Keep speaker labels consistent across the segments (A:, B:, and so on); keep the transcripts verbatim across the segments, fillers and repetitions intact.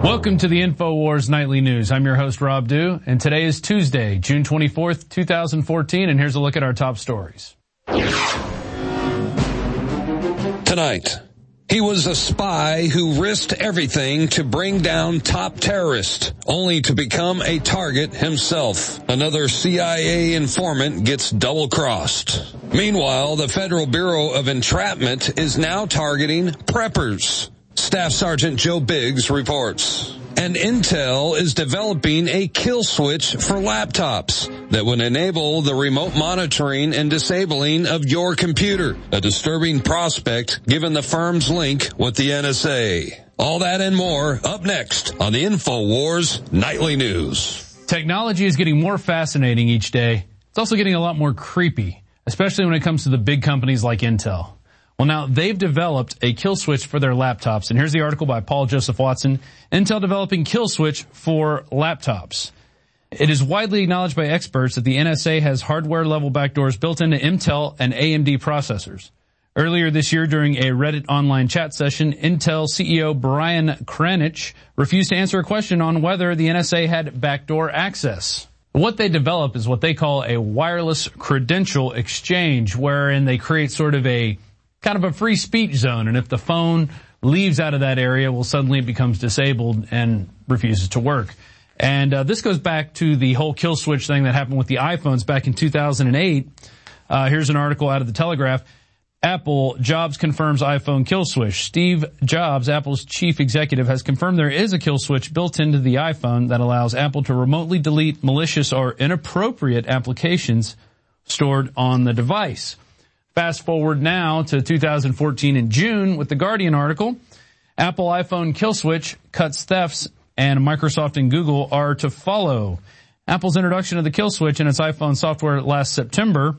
A: Welcome to the InfoWars Nightly News. I'm your host, Rob Dew, and today is Tuesday, June twenty-fourth, two thousand fourteen, and here's a look at our top stories.
B: Tonight, he was a spy who risked everything to bring down top terrorists, only to become a target himself. Another C I A informant gets double-crossed. Meanwhile, the Federal Bureau of Entrapment is now targeting preppers. Staff Sergeant Joe Biggs reports. And Intel is developing a kill switch for laptops that would enable the remote monitoring and disabling of your computer. A disturbing prospect given the firm's link with the N S A. All that and more up next on the InfoWars Nightly News.
A: Technology is getting more fascinating each day. It's also getting a lot more creepy, especially when it comes to the big companies like Intel. Well, now they've developed a kill switch for their laptops, and here's the article by Paul Joseph Watson, Intel developing kill switch for laptops. It is widely acknowledged by experts that the N S A has hardware-level backdoors built into Intel and A M D processors. Earlier this year, during a Reddit online chat session, Intel C E O Brian Krzanich refused to answer a question on whether the N S A had backdoor access. What they develop is what they call a wireless credential exchange, wherein they create sort of a kind of a free speech zone, and if the phone leaves out of that area, well, suddenly it becomes disabled and refuses to work. And uh, this goes back to the whole kill switch thing that happened with the iPhones back in two thousand eight. Uh, here's an article out of the Telegraph. Apple, Jobs confirms iPhone kill switch. Steve Jobs, Apple's chief executive, has confirmed there is a kill switch built into the iPhone that allows Apple to remotely delete malicious or inappropriate applications stored on the device. Fast forward now to two thousand fourteen in June with the Guardian article. Apple iPhone kill switch cuts thefts, and Microsoft and Google are to follow. Apple's introduction of the kill switch in its iPhone software last September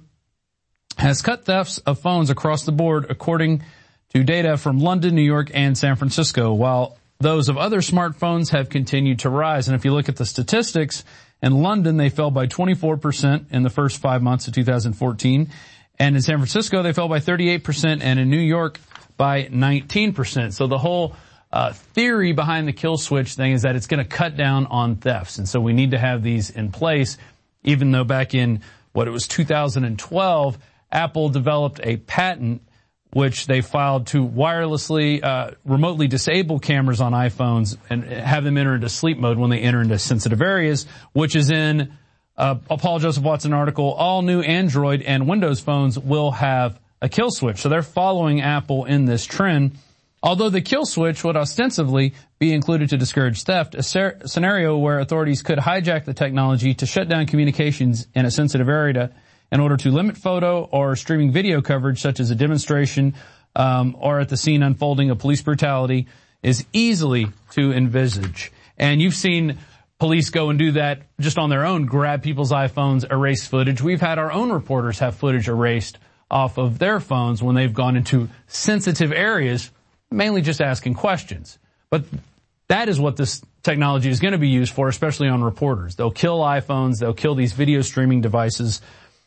A: has cut thefts of phones across the board, according to data from London, New York, and San Francisco, while those of other smartphones have continued to rise. And if you look at the statistics, in London they fell by twenty-four percent in the first five months of two thousand fourteen. And in San Francisco, they fell by thirty-eight percent, and in New York by nineteen percent. So the whole uh theory behind the kill switch thing is that it's going to cut down on thefts. And so we need to have these in place, even though back in, what it was, two thousand twelve, Apple developed a patent which they filed to wirelessly, uh remotely disable cameras on iPhones and have them enter into sleep mode when they enter into sensitive areas, which is in Uh, a Paul Joseph Watson article. All new Android and Windows phones will have a kill switch. So they're following Apple in this trend. Although the kill switch would ostensibly be included to discourage theft, a ser- scenario where authorities could hijack the technology to shut down communications in a sensitive area in order to limit photo or streaming video coverage, such as a demonstration um, or at the scene unfolding of police brutality, is easily to envisage. And you've seen police go and do that just on their own, grab people's iPhones, erase footage. We've had our own reporters have footage erased off of their phones when they've gone into sensitive areas, mainly just asking questions. But that is what this technology is going to be used for, especially on reporters. They'll kill iPhones, they'll kill these video streaming devices.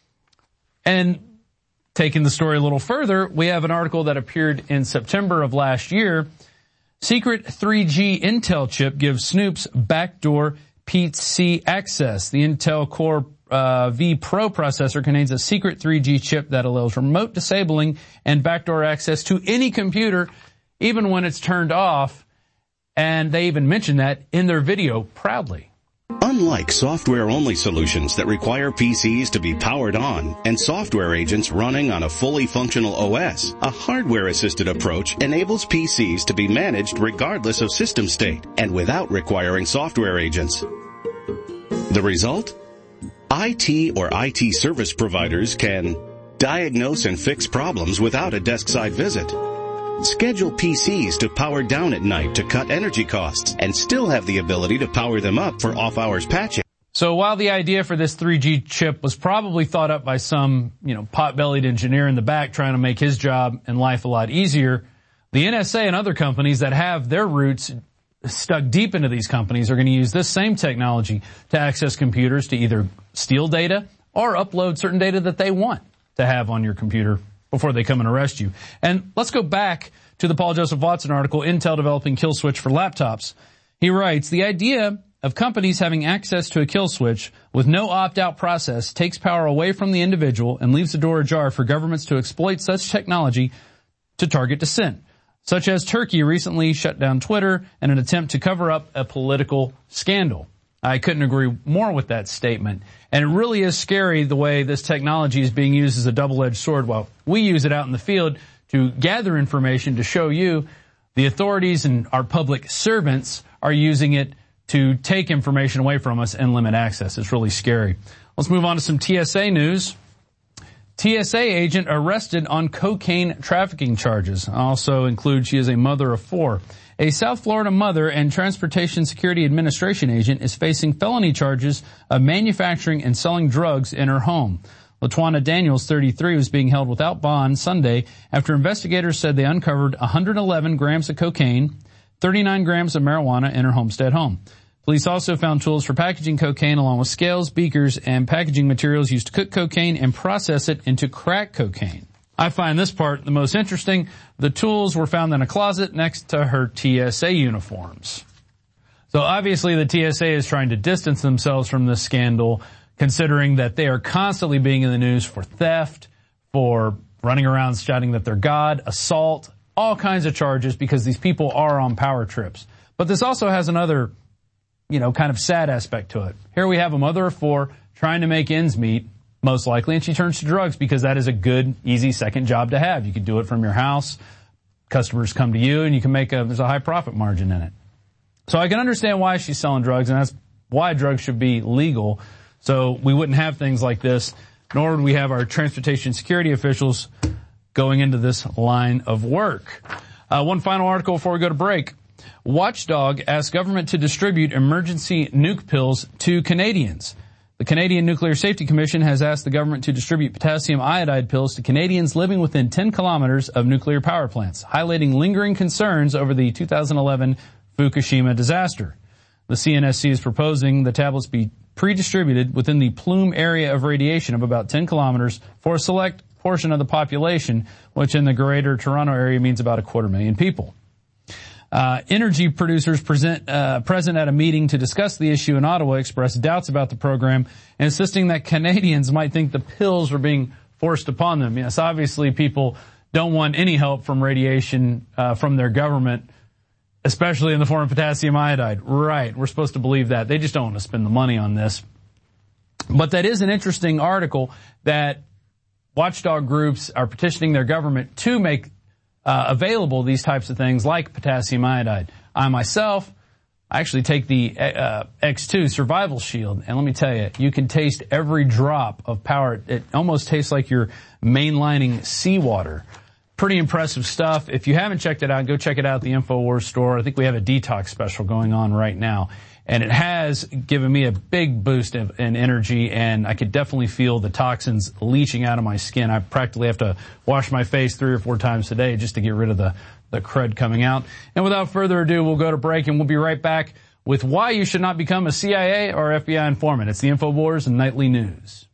A: And taking the story a little further, we have an article that appeared in September of last year. Secret three G Intel chip gives snoops backdoor P C access. The Intel Core uh, V Pro processor contains a secret three G chip that allows remote disabling and backdoor access to any computer, even when it's turned off. And they even mention that in their video proudly.
C: Unlike software-only solutions that require P Cs to be powered on and software agents running on a fully functional O S, a hardware-assisted approach enables P Cs to be managed regardless of system state and without requiring software agents. The result? I T or I T service providers can diagnose and fix problems without a desk-side visit, schedule P Cs to power down at night to cut energy costs, and still have the ability to power them up for off-hours patching.
A: So while the idea for this three G chip was probably thought up by some, you know, pot-bellied engineer in the back trying to make his job and life a lot easier, the N S A and other companies that have their roots stuck deep into these companies are going to use this same technology to access computers to either steal data or upload certain data that they want to have on your computer before they come and arrest you. And let's go back to the Paul Joseph Watson article, Intel developing kill switch for laptops. He writes, the idea of companies having access to a kill switch with no opt-out process takes power away from the individual and leaves the door ajar for governments to exploit such technology to target dissent, such as Turkey recently shut down Twitter in an attempt to cover up a political scandal. I couldn't agree more with that statement. And it really is scary the way this technology is being used as a double-edged sword while we use it out in the field to gather information to show you the authorities and our public servants are using it to take information away from us and limit access. It's really scary. Let's move on to some T S A news. T S A agent arrested on cocaine trafficking charges. Also include she is a mother of four. A South Florida mother and Transportation Security Administration agent is facing felony charges of manufacturing and selling drugs in her home. LaTuana Daniels, thirty-three, was being held without bond Sunday after investigators said they uncovered one hundred eleven grams of cocaine, thirty-nine grams of marijuana in her homestead home. Police also found tools for packaging cocaine along with scales, beakers, and packaging materials used to cook cocaine and process it into crack cocaine. I find this part the most interesting. The tools were found in a closet next to her T S A uniforms. So obviously the T S A is trying to distance themselves from this scandal, considering that they are constantly being in the news for theft, for running around shouting that they're God, assault, all kinds of charges because these people are on power trips. But this also has another, you know, kind of sad aspect to it. Here we have a mother of four trying to make ends meet, most likely, and she turns to drugs because that is a good, easy second job to have. You can do it from your house. Customers come to you and you can make a, there's a high profit margin in it. So I can understand why she's selling drugs, and that's why drugs should be legal. So we wouldn't have things like this, nor would we have our transportation security officials going into this line of work. Uh, one final article before we go to break. Watchdog asks government to distribute emergency nuke pills to Canadians. The Canadian Nuclear Safety Commission has asked the government to distribute potassium iodide pills to Canadians living within ten kilometers of nuclear power plants, highlighting lingering concerns over the two thousand eleven Fukushima disaster. The C N S C is proposing the tablets be pre-distributed within the plume area of radiation of about ten kilometers for a select portion of the population, which in the greater Toronto area means about a quarter million people. Uh, energy producers present, uh, present at a meeting to discuss the issue in Ottawa expressed doubts about the program, insisting that Canadians might think the pills were being forced upon them. Yes, obviously people don't want any help from radiation, uh, from their government, especially in the form of potassium iodide. Right. We're supposed to believe that. They just don't want to spend the money on this. But that is an interesting article that watchdog groups are petitioning their government to make uh, available these types of things like potassium iodide. I myself, I actually take the uh, X two Survival Shield, and let me tell you, you can taste every drop of power. It almost tastes like you're mainlining seawater. Pretty impressive stuff. If you haven't checked it out, go check it out at the InfoWars store. I think we have a detox special going on right now. And it has given me a big boost in, in energy, and I could definitely feel the toxins leaching out of my skin. I practically have to wash my face three or four times a day just to get rid of the, the crud coming out. And without further ado, we'll go to break, and we'll be right back with why you should not become a C I A or F B I informant. It's the InfoWars and Nightly News.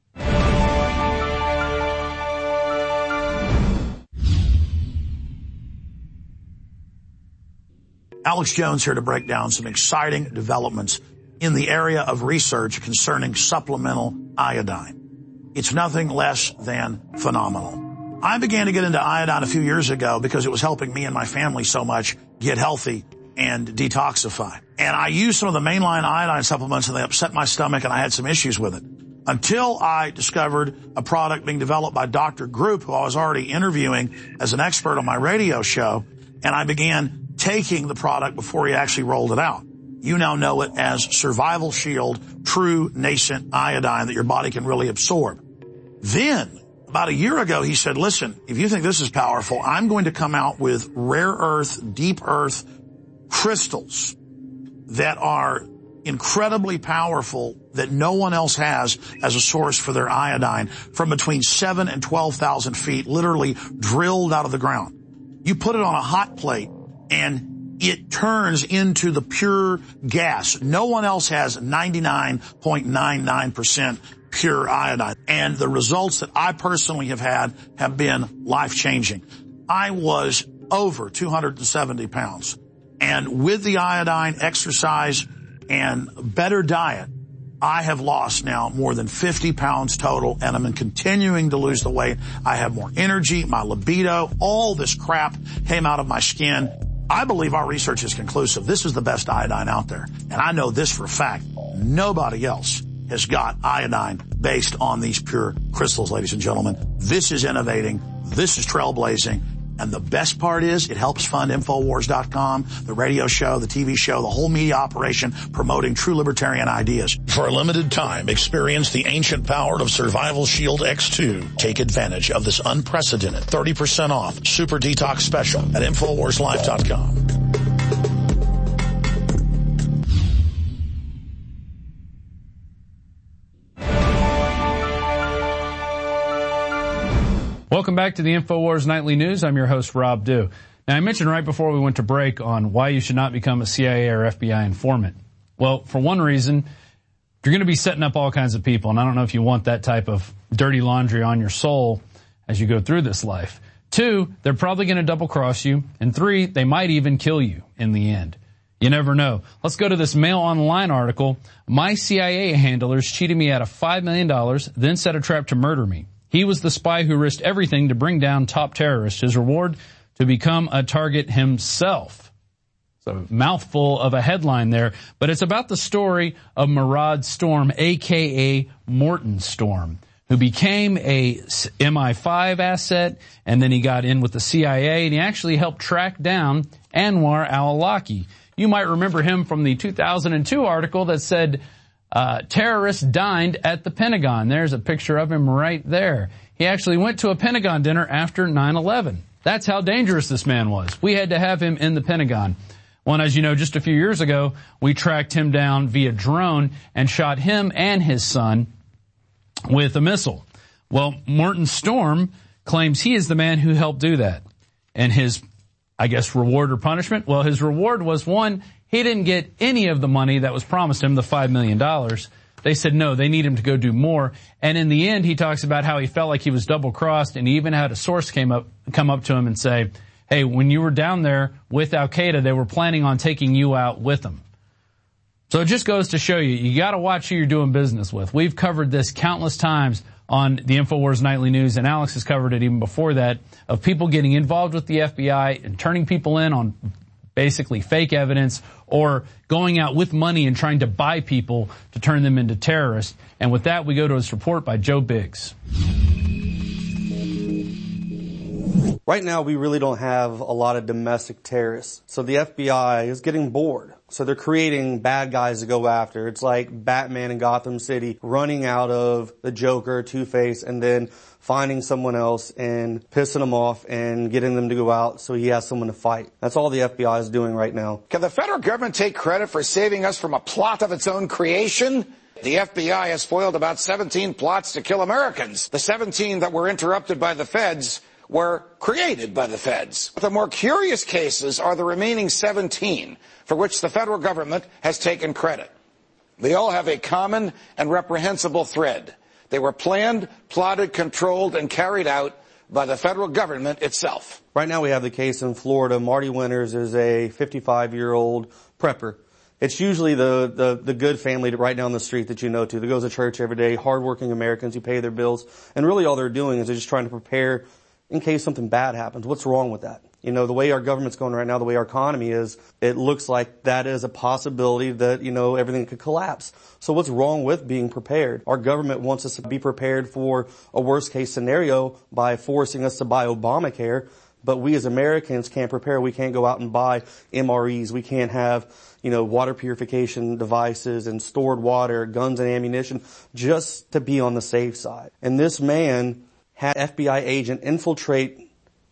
D: Alex Jones here to break down some exciting developments in the area of research concerning supplemental iodine. It's nothing less than phenomenal. I began to get into iodine a few years ago because it was helping me and my family so much get healthy and detoxify. And I used some of the mainline iodine supplements and they upset my stomach and I had some issues with it. Until I discovered a product being developed by Doctor Group, who I was already interviewing as an expert on my radio show, and I began taking the product before he actually rolled it out. You now know it as Survival Shield, true nascent iodine that your body can really absorb. Then, about a year ago, he said, listen, if you think this is powerful, I'm going to come out with rare earth, deep earth crystals that are incredibly powerful that no one else has as a source for their iodine from between seven and twelve thousand feet, literally drilled out of the ground. You put it on a hot plate, and it turns into the pure gas. No one else has ninety-nine point nine nine percent pure iodine. And the results that I personally have had have been life-changing. I was over two hundred seventy pounds. And with the iodine, exercise, and better diet, I have lost now more than fifty pounds total, and I'm continuing to lose the weight. I have more energy, my libido, all this crap came out of my skin. I believe our research is conclusive. This is the best iodine out there. And I know this for a fact. Nobody else has got iodine based on these pure crystals, ladies and gentlemen. This is innovating. This is trailblazing. And the best part is it helps fund Infowars dot com, the radio show, the T V show, the whole media operation promoting true libertarian ideas. For a limited time, experience the ancient power of Survival Shield X two. Take advantage of this unprecedented thirty percent off Super Detox special at Infowars Live dot com.
A: Welcome back to the InfoWars Nightly News. I'm your host, Rob Dew. Now, I mentioned right before we went to break on why you should not become a C I A or F B I informant. Well, for one reason, you're going to be setting up all kinds of people, and I don't know if you want that type of dirty laundry on your soul as you go through this life. Two, they're probably going to double-cross you. And three, they might even kill you in the end. You never know. Let's go to this Mail Online article. My C I A handlers cheated me out of five million dollars, then set a trap to murder me. He was the spy who risked everything to bring down top terrorists. His reward, to become a target himself. So, mouthful of a headline there, but it's about the story of Murad Storm, aka Morton Storm, who became a M I five asset, and then he got in with the C I A, and he actually helped track down Anwar al-Awlaki. You might remember him from the two thousand two article that said, Uh, terrorists dined at the Pentagon. There's a picture of him right there. He actually went to a Pentagon dinner after nine eleven. That's how dangerous this man was. We had to have him in the Pentagon. Well, and as you know, just a few years ago, we tracked him down via drone and shot him and his son with a missile. Well, Morton Storm claims he is the man who helped do that. And his, I guess, reward or punishment? Well, his reward was, one, he didn't get any of the money that was promised him, the five million dollars. They said, no, they need him to go do more. And in the end, he talks about how he felt like he was double-crossed, and he even had a source came up, come up to him and say, hey, when you were down there with Al-Qaeda, they were planning on taking you out with them. So it just goes to show you, you gotta watch who you're doing business with. We've covered this countless times on the InfoWars Nightly News, and Alex has covered it even before that, of people getting involved with the F B I and turning people in on basically fake evidence, or going out with money and trying to buy people to turn them into terrorists. And with that, we go to this report by Joe Biggs.
E: Right now, we really don't have a lot of domestic terrorists. So the F B I is getting bored. So they're creating bad guys to go after. It's like Batman in Gotham City running out of the Joker, Two-Face, and then finding someone else and pissing them off and getting them to go out so he has someone to fight. That's all the F B I is doing right now.
F: Can the federal government take credit for saving us from a plot of its own creation? The F B I has foiled about seventeen plots to kill Americans. The seventeen that were interrupted by the feds were created by the feds. The more curious cases are the remaining seventeen for which the federal government has taken credit. They all have a common and reprehensible thread. They were planned, plotted, controlled, and carried out by the federal government itself.
E: Right now we have the case in Florida. Marty Winters is a fifty-five-year-old prepper. It's usually the, the, the good family right down the street that you know to, that goes to church every day, hardworking Americans who pay their bills. And really all they're doing is they're just trying to prepare in case something bad happens. What's wrong with that? You know, the way our government's going right now, the way our economy is, it looks like that is a possibility that, you know, everything could collapse. So what's wrong with being prepared? Our government wants us to be prepared for a worst case scenario by forcing us to buy Obamacare, but we as Americans can't prepare. We can't go out and buy M R Es. We can't have, you know, water purification devices and stored water, guns and ammunition, just to be on the safe side. And this man had F B I agent infiltrate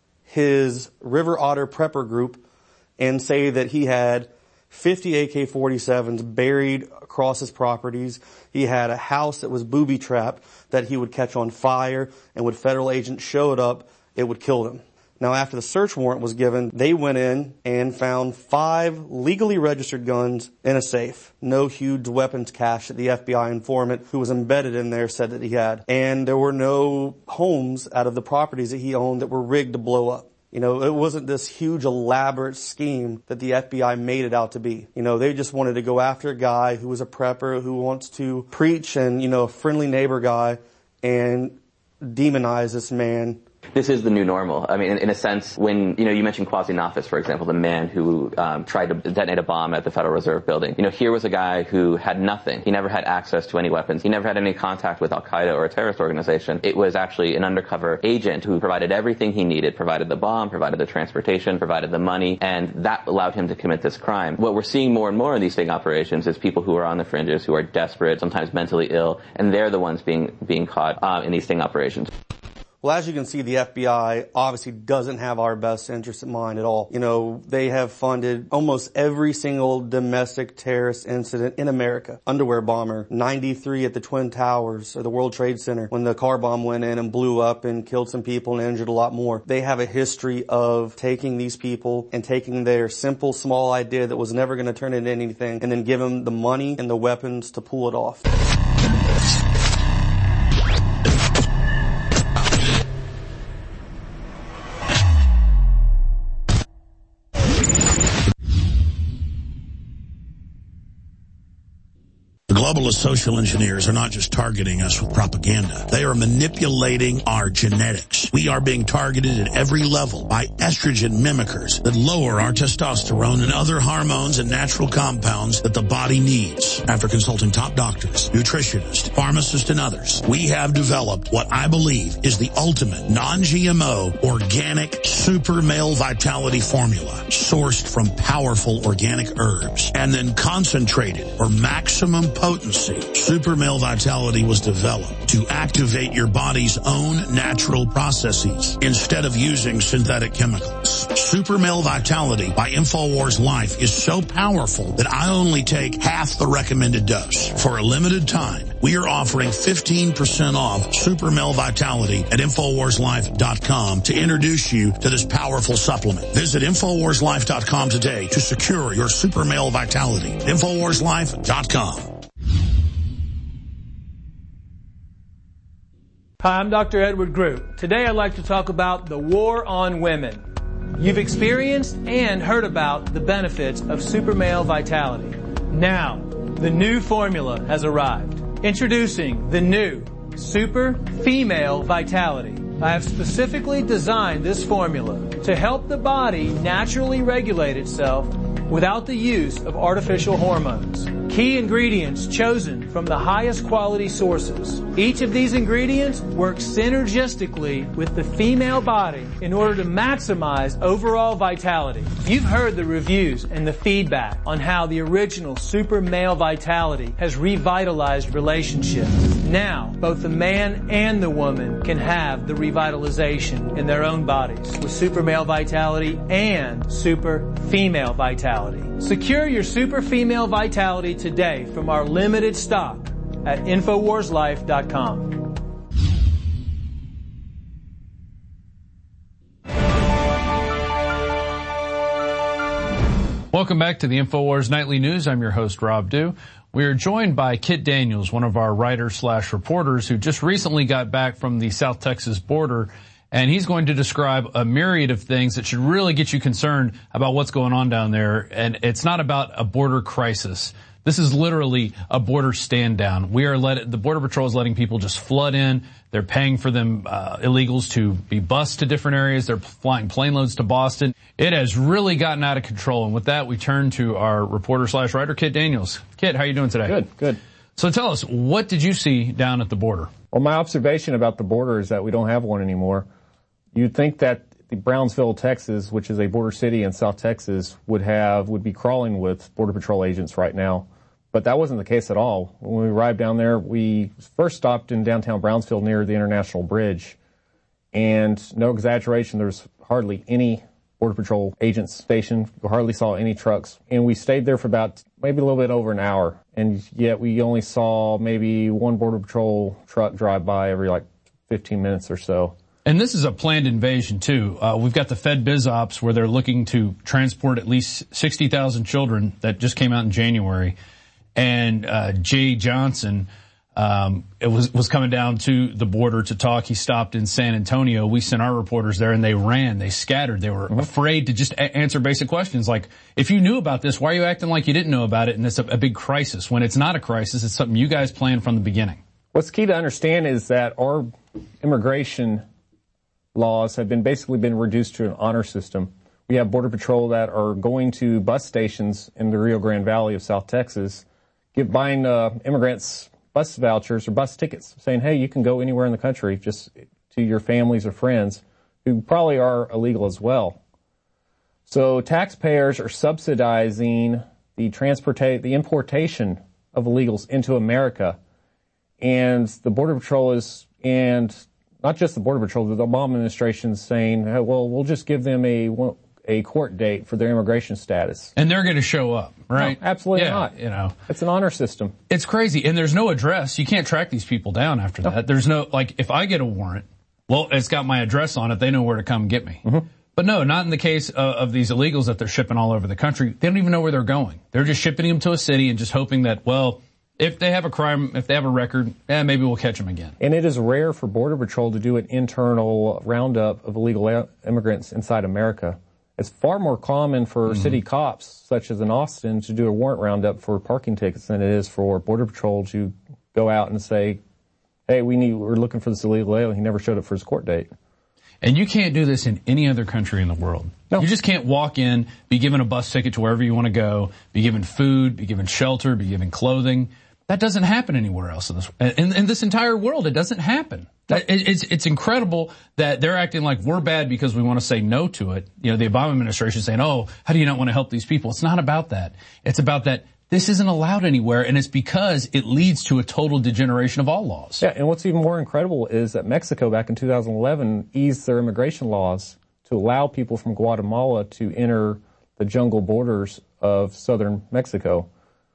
E: his River Otter prepper group and say that he had fifty A K forty-sevens buried across his properties. He had a house that was booby-trapped that he would catch on fire, and when federal agents showed up, it would kill them. Now, after the search warrant was given, they went in and found five legally registered guns in a safe. No huge weapons cache that the F B I informant who was embedded in there said that he had. And there were no homes out of the properties that he owned that were rigged to blow up. You know, it wasn't this huge elaborate scheme that the F B I made it out to be. You know, they just wanted to go after a guy who was a prepper, who wants to preach and, you know, a friendly neighbor guy, and demonize this man.
G: This is the new normal. I mean, in, in a sense, when, you know, you mentioned Quasi Nafis, for example, the man who um, tried to detonate a bomb at the Federal Reserve building. You know, here was a guy who had nothing. He never had access to any weapons. He never had any contact with Al-Qaeda or a terrorist organization. It was actually an undercover agent who provided everything he needed, provided the bomb, provided the transportation, provided the money, and that allowed him to commit this crime. What we're seeing more and more in these sting operations is people who are on the fringes, who are desperate, sometimes mentally ill, and they're the ones being being caught uh, in these sting operations.
E: Well, as you can see, the F B I obviously doesn't have our best interest in mind at all. You know, they have funded almost every single domestic terrorist incident in America. Underwear bomber, ninety-three at the Twin Towers or the World Trade Center when the car bomb went in and blew up and killed some people and injured a lot more. They have a history of taking these people and taking their simple, small idea that was never going to turn into anything and then give them the money and the weapons to pull it off.
H: Globalist social engineers are not just targeting us with propaganda. They are manipulating our genetics. We are being targeted at every level by estrogen mimickers that lower our testosterone and other hormones and natural compounds that the body needs. After consulting top doctors, nutritionists, pharmacists, and others, we have developed what I believe is the ultimate non-G M O organic super male vitality formula sourced from powerful organic herbs and then concentrated for maximum potency. Super Male Vitality was developed to activate your body's own natural processes instead of using synthetic chemicals. Super Male Vitality by InfoWars Life is so powerful that I only take half the recommended dose. For a limited time, we are offering fifteen percent off Super Male Vitality at Infowars Life dot com to introduce you to this powerful supplement. Visit Infowars Life dot com today to secure your Super Male Vitality. Infowars Life dot com.
I: Hi, I'm Doctor Edward Group. Today I'd like to talk about the war on women. You've experienced and heard about the benefits of Super Male Vitality. Now, the new formula has arrived. Introducing the new Super Female Vitality. I have specifically designed this formula to help the body naturally regulate itself without the use of artificial hormones. Key ingredients chosen from the highest quality sources. Each of these ingredients works synergistically with the female body in order to maximize overall vitality. You've heard the reviews and the feedback on how the original Super Male Vitality has revitalized relationships. Now, both the man and the woman can have the revitalization in their own bodies with Super Male Vitality and Super Female Vitality. Secure your Super Female Vitality today from our limited stock at Infowars Life dot com.
A: Welcome back to the InfoWars Nightly News. I'm your host, Rob Dew. We are joined by Kit Daniels, one of our writers slash reporters who just recently got back from the South Texas border, and he's going to describe a myriad of things that should really get you concerned about what's going on down there. And it's not about a border crisis. This is literally a border stand down. We are let, the Border Patrol is letting people just flood in. They're paying for them, uh, illegals to be bused to different areas. They're flying plane loads to Boston. It has really gotten out of control. And with that, we turn to our reporter slash writer, Kit Daniels. Kit, how are you doing today?
J: Good, good.
A: So tell us, what did you see down at the border?
J: Well, my observation about the border is that we don't have one anymore. You'd think that the Brownsville, Texas, which is a border city in South Texas, would have, would be crawling with Border Patrol agents right now. But that wasn't the case at all. When we arrived down there, we first stopped in downtown Brownsville near the International Bridge. And no exaggeration, there was hardly any Border Patrol agents stationed. We hardly saw any trucks. And we stayed there for about maybe a little bit over an hour. And yet we only saw maybe one Border Patrol truck drive by every like fifteen minutes or so.
A: And this is a planned invasion, too. Uh, we've got the Fed Biz Ops where they're looking to transport at least sixty thousand children that just came out in January. And uh Jay Johnson, um, it was, was coming down to the border to talk. He stopped in San Antonio. We sent our reporters there and they ran, they scattered. They were mm-hmm. afraid to just a- answer basic questions like, if you knew about this, why are you acting like you didn't know about it? And it's a, a big crisis. When it's not a crisis, it's something you guys planned from the beginning.
J: What's key to understand is that our immigration laws have been basically been reduced to an honor system. We have Border Patrol that are going to bus stations in the Rio Grande Valley of South Texas, give, buying uh, immigrants bus vouchers or bus tickets, saying, hey, you can go anywhere in the country, just to your families or friends who probably are illegal as well. So taxpayers are subsidizing the transporta- the importation of illegals into America. And the Border Patrol is, and not just the Border Patrol, the Obama administration is saying, hey, well, we'll just give them a a court date for their immigration status.
A: And they're going to show up, right?
J: No, absolutely
A: yeah,
J: not.
A: You know,
J: it's an honor system.
A: It's crazy. And there's no address. You can't track these people down after that. No. There's no, like, if I get a warrant, well, it's got my address on it. They know where to come get me. Mm-hmm. But no, not in the case of, of these illegals that they're shipping all over the country. They don't even know where they're going. They're just shipping them to a city and just hoping that, well, if they have a crime, if they have a record, eh, maybe we'll catch them again.
J: And it is rare for Border Patrol to do an internal roundup of illegal immigrants inside America. It's far more common for mm-hmm. city cops, such as in Austin, to do a warrant roundup for parking tickets than it is for Border Patrol to go out and say, hey, we need, we're looking for this illegal alien. He never showed up for his court date.
A: And you can't do this in any other country in the world. No. You just can't walk in, be given a bus ticket to wherever you want to go, be given food, be given shelter, be given clothing. That doesn't happen anywhere else in this, in, in this entire world. It doesn't happen. It, it's, it's incredible that they're acting like we're bad because we want to say no to it. You know, the Obama administration saying, oh, how do you not want to help these people? It's not about that. It's about that this isn't allowed anywhere, and it's because it leads to a total degeneration of all laws.
J: Yeah, and what's even more incredible is that Mexico back in two thousand eleven eased their immigration laws to allow people from Guatemala to enter the jungle borders of southern Mexico.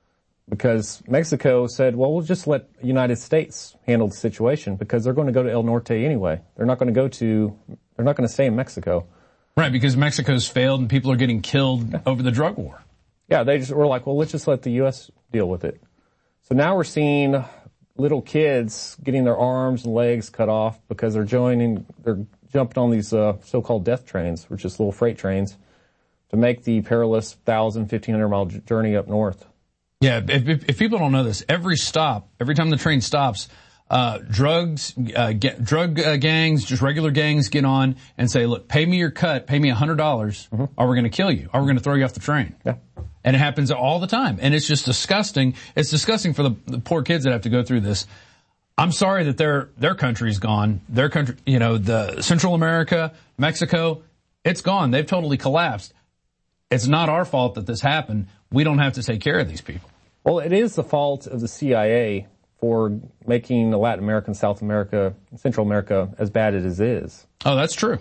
J: Because Mexico said, well, we'll just let the United States handle the situation because they're going to go to El Norte anyway. They're not going to go to, they're not going to stay in Mexico.
A: Right, because Mexico's failed and people are getting killed over the drug war.
J: Yeah, they just were like, well, let's just let the U S deal with it. So now we're seeing little kids getting their arms and legs cut off because they're joining, they're jumping on these uh, so-called death trains, which is little freight trains, to make the perilous one thousand, fifteen hundred mile journey up north.
A: Yeah, if, if, if people don't know this, every stop, every time the train stops, uh, drugs, uh, get, drug uh, gangs, just regular gangs get on and say, look, pay me your cut, pay me one hundred dollars, mm-hmm. or we're going to kill you, or we're going to throw you off the train.
J: Yeah.
A: And it happens all the time. And it's just disgusting. It's disgusting for the, the poor kids that have to go through this. I'm sorry that their, their country's gone. Their country, you know, the Central America, Mexico, it's gone. They've totally collapsed. It's not our fault that this happened. We don't have to take care of these people.
J: Well, it is the fault of the C I A for making Latin America and South America, Central America as bad as it is.
A: Oh, that's true.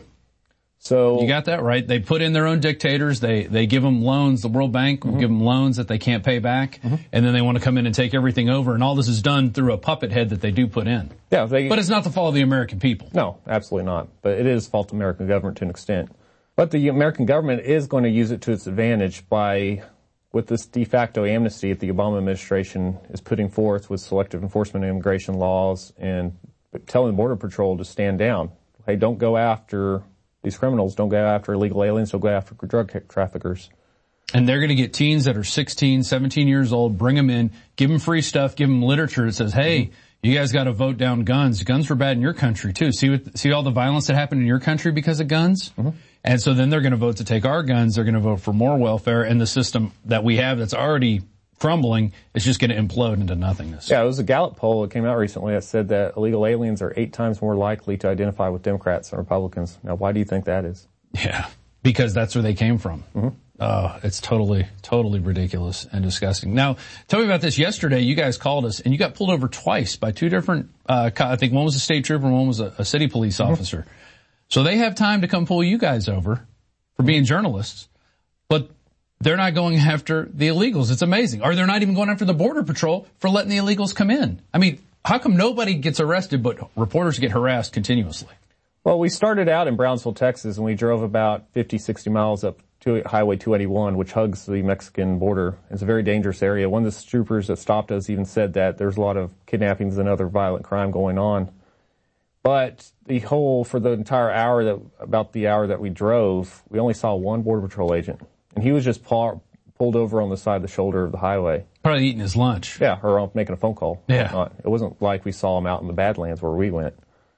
J: So
A: you got that right. They put in their own dictators. They they give them loans. The World Bank will mm-hmm. give them loans that they can't pay back, mm-hmm. and then they want to come in and take everything over. And all this is done through a puppet head that they do put in.
J: Yeah, they,
A: but it's not the fault of the American people.
J: No, absolutely not. But it is the fault of the American government to an extent. But the American government is going to use it to its advantage by, with this de facto amnesty that the Obama administration is putting forth with selective enforcement of immigration laws and telling the Border Patrol to stand down. Hey, don't go after these criminals, don't go after illegal aliens, don't go after drug traffickers.
A: And they're going to get teens that are sixteen, seventeen years old, bring them in, give them free stuff, give them literature that says, hey, mm-hmm. you guys got to vote down guns. Guns were bad in your country too. See what, see all the violence that happened in your country because of guns? Mm-hmm. And so then they're going to vote to take our guns. They're going to vote for more welfare, and the system that we have that's already crumbling is just going to implode into nothingness.
J: Yeah, it was a Gallup poll that came out recently that said that illegal aliens are eight times more likely to identify with Democrats than Republicans. Now, why do you think that is?
A: Yeah, because that's where they came from. Mm-hmm. Oh, it's totally, totally ridiculous and disgusting. Now, tell me about this. Yesterday, you guys called us, and you got pulled over twice by two different, uh, I think one was a state trooper and one was a, a city police mm-hmm. officer. So they have time to come pull you guys over for being journalists, but they're not going after the illegals. It's amazing. Or they're not even going after the Border Patrol for letting the illegals come in. I mean, how come nobody gets arrested but reporters get harassed continuously?
J: Well, we started out in Brownsville, Texas, and we drove about fifty, sixty miles up to Highway two eighty-one, which hugs the Mexican border. It's a very dangerous area. One of the troopers that stopped us even said that there's a lot of kidnappings and other violent crime going on. But the whole, for the entire hour that, about the hour that we drove, we only saw one Border Patrol agent. And he was just paw, pulled over on the side of the shoulder of the highway.
A: Probably eating his lunch.
J: Yeah, or making a phone call.
A: Yeah.
J: It wasn't like we saw him out in the Badlands where we went.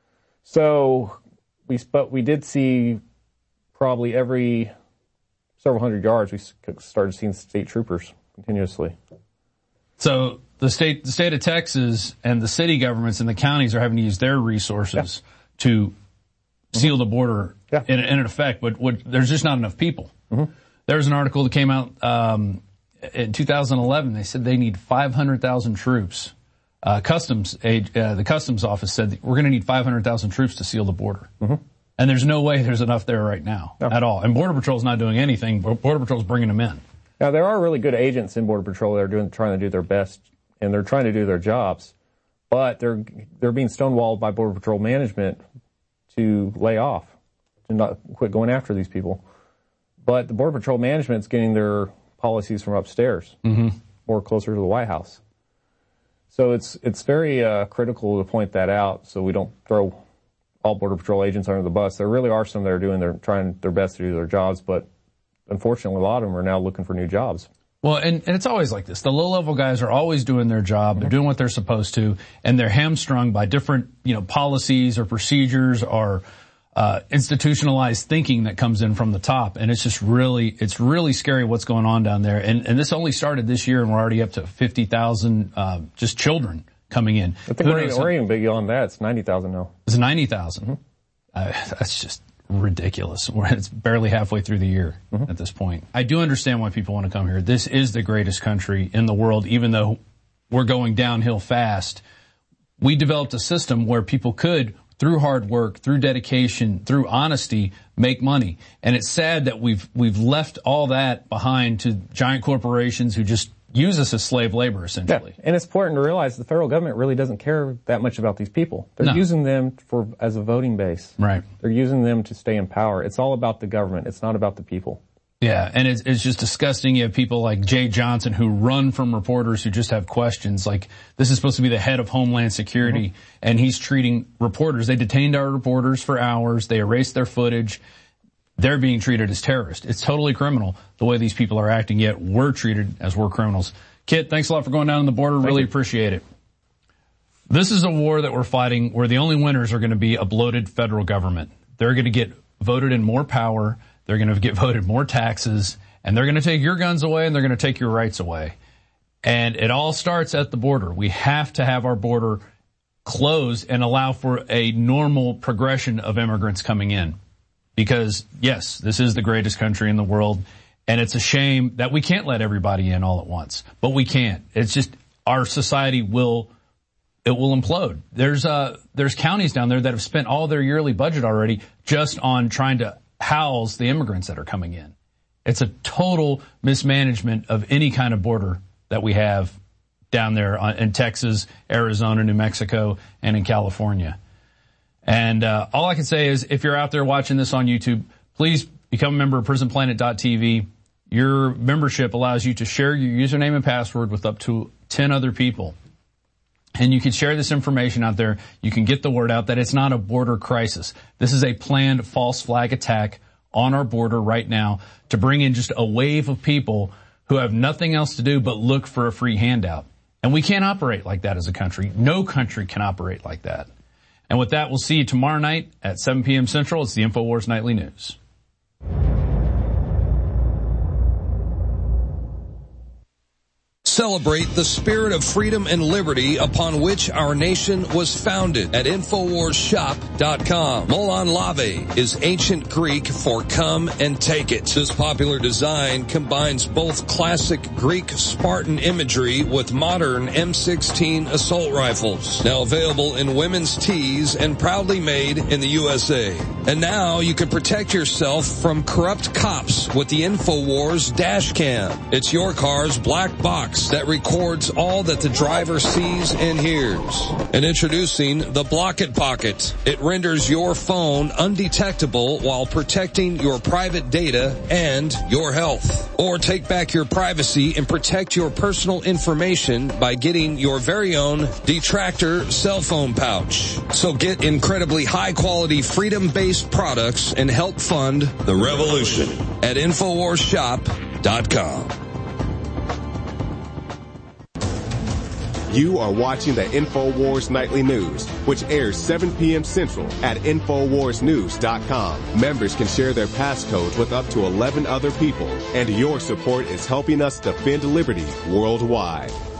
J: So, we, but we did see probably every several hundred yards, we started seeing state troopers continuously.
A: So the state, the state of Texas and the city governments and the counties are having to use their resources yeah. to mm-hmm. seal the border
J: yeah.
A: in, in effect, but what, there's just not enough people.
J: Mm-hmm.
A: There was an article that came out um, in two thousand eleven. They said they need five hundred thousand troops. Uh, customs, uh, the customs office said that we're going to need five hundred thousand troops to seal the border.
J: Mm-hmm.
A: And there's no way there's enough there right now
J: no.
A: at all. And Border Patrol's not doing anything. Border Patrol's bringing them in.
J: Now, there are really good agents in Border Patrol that are doing, trying to do their best, and they're trying to do their jobs. But they're, they're being stonewalled by Border Patrol management to lay off, to not quit going after these people. But the Border Patrol management's getting their policies from upstairs,
A: mm-hmm.
J: or closer to the White House. So it's, it's very, uh, critical to point that out so we don't throw all Border Patrol agents under the bus. There really are some that are doing their, trying their best to do their jobs, but unfortunately a lot of them are now looking for new jobs.
A: Well, and, and it's always like this. The low-level guys are always doing their job. Mm-hmm. They're doing what they're supposed to, and they're hamstrung by different, you know, policies or procedures or, uh, institutionalized thinking that comes in from the top. And it's just really, it's really scary what's going on down there. And, and this only started this year, and we're already up to fifty thousand, uh, just children coming in.
J: I think we're, we're even beyond that. It's ninety thousand now.
A: It's ninety thousand. Mm-hmm. Uh, that's just ridiculous. It's barely halfway through the year mm-hmm. at this point. I do understand why people want to come here. This is the greatest country in the world, even though we're going downhill fast. We developed a system where people could, through hard work, through dedication, through honesty, make money. And it's sad that we've, we've left all that behind to giant corporations who just use us as slave labor, essentially.
J: Yeah. And it's important to realize the federal government really doesn't care that much about these people. They're
A: no.
J: using them for as a voting base.
A: Right.
J: They're using them to stay in power. It's all about the government. It's not about the people.
A: Yeah, and it's, it's just disgusting. You have people like Jay Johnson who run from reporters who just have questions. Like, this is supposed to be the head of Homeland Security, mm-hmm. and he's treating reporters. They detained our reporters for hours. They erased their footage. They're being treated as terrorists. It's totally criminal the way these people are acting, yet we're treated as war criminals. Kit, thanks a lot for going down on the border. Thank really you. Appreciate it. This is a war that we're fighting where the only winners are going to be a bloated federal government. They're going to get voted in more power. They're going to get voted more taxes, and they're going to take your guns away, and they're going to take your rights away. And it all starts at the border. We have to have our border closed and allow for a normal progression of immigrants coming in. Because, yes, this is the greatest country in the world, and it's a shame that we can't let everybody in all at once. But we can't. It's just our society will, it will implode. There's, uh, there's counties down there that have spent all their yearly budget already just on trying to house the immigrants that are coming in. It's a total mismanagement of any kind of border that we have down there in Texas, Arizona, New Mexico, and in California. And uh, all I can say is, if you're out there watching this on YouTube, please become a member of prison planet dot t v. Your membership allows you to share your username and password with up to ten other people. And you can share this information out there. You can get the word out that it's not a border crisis. This is a planned false flag attack on our border right now to bring in just a wave of people who have nothing else to do but look for a free handout. And we can't operate like that as a country. No country can operate like that. And with that, we'll see you tomorrow night at seven p.m. Central. It's the InfoWars Nightly News.
B: Celebrate the spirit of freedom and liberty upon which our nation was founded at Infowars Shop dot com. Molon Lave is ancient Greek for come and take it. This popular design combines both classic Greek Spartan imagery with modern M sixteen assault rifles. Now available in women's tees and proudly made in the U S A. And now you can protect yourself from corrupt cops with the InfoWars dash cam. It's your car's black box that records all that the driver sees and hears. And introducing the Block It Pocket. It renders your phone undetectable while protecting your private data and your health. Or take back your privacy and protect your personal information by getting your very own Detractor cell phone pouch. So get incredibly high quality freedom-based products and help fund the revolution at infowars shop dot com.
K: You are watching the InfoWars Nightly News, which airs seven p.m. Central at infowars news dot com. Members can share their passcodes with up to eleven other people, and your support is helping us defend liberty worldwide.